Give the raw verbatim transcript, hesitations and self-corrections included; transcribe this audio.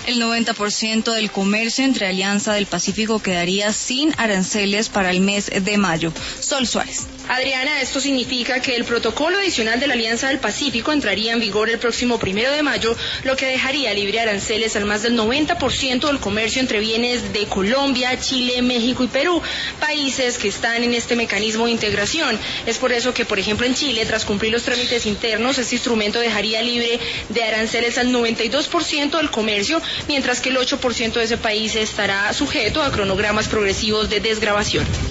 El noventa por ciento del comercio entre Alianza del Pacífico quedaría sin aranceles para el mes de mayo. Sol Suárez. Adriana, esto significa que el protocolo adicional de la Alianza del Pacífico entraría en vigor el próximo primero de mayo, lo que dejaría libre aranceles al más del noventa por ciento del comercio entre bienes de Colombia, Chile, México y Perú, países que están en este mecanismo de integración. Es por eso que, por ejemplo, en Chile, tras cumplir los trámites internos, este instrumento dejaría libre de aranceles al noventa y dos por ciento del comercio, mientras que el ocho por ciento de ese país estará sujeto a cronogramas progresivos de desgravación.